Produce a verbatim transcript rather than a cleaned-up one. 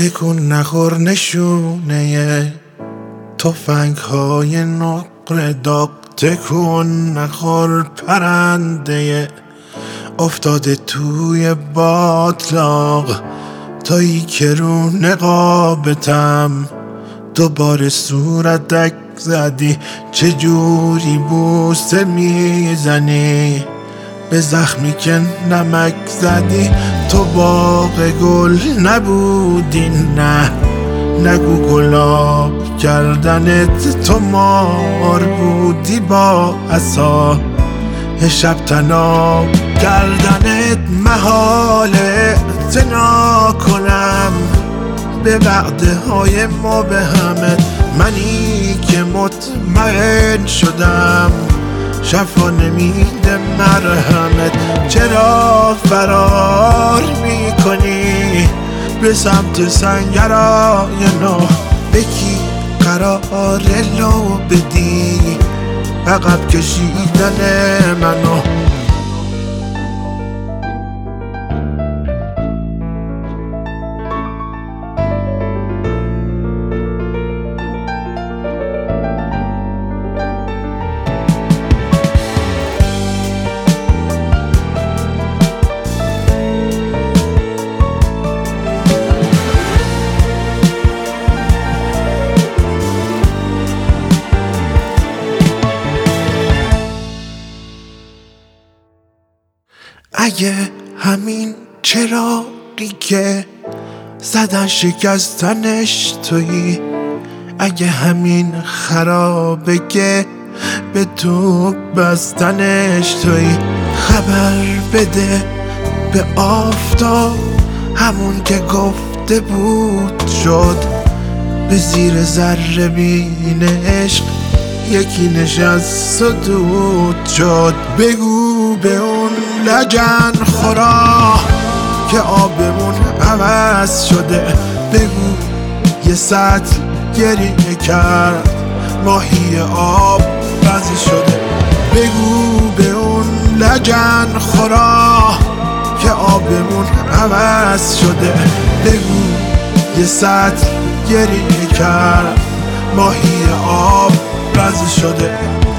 تکون نخور نشونه تفنگ های نقره داغ، تکون نخور پرنده افتاده توی باطلاق، تایی که رو نقابتم دوباره صورتک زدی. چجوری بوسه میزنی به زخمی که نمک زدی؟ تو باغ گل نبودی، نه نگو گلاب کردنت، تو مار بودی با عصا شب تناب کردنت. محاله اعتنا کنم به وعده های مبهمت، منی که مطمئن شدم شفا نمیده مرهمت. چرا فرار میکنی به سمت سنگرای نو؟ به کی قرار لو بدی عقب کشیدن منو؟ اگه همین چراغی که زدن شکستنش تویی، اگه همین خرابه که به تو بستنش تویی، خبر بده به آفتاب همون که گفته بود شد. به زیر ذره بین عشق یکی نشست و دود شد. بگو به اون لجن خورا که آبمون عوض شده، بگو یه سطل گریه کرد ماهی آب بزی شده. بگو به اون لجن خورا که آبمون عوض شده، بگو یه سطل گریه کرد ماهی آب بزی شده.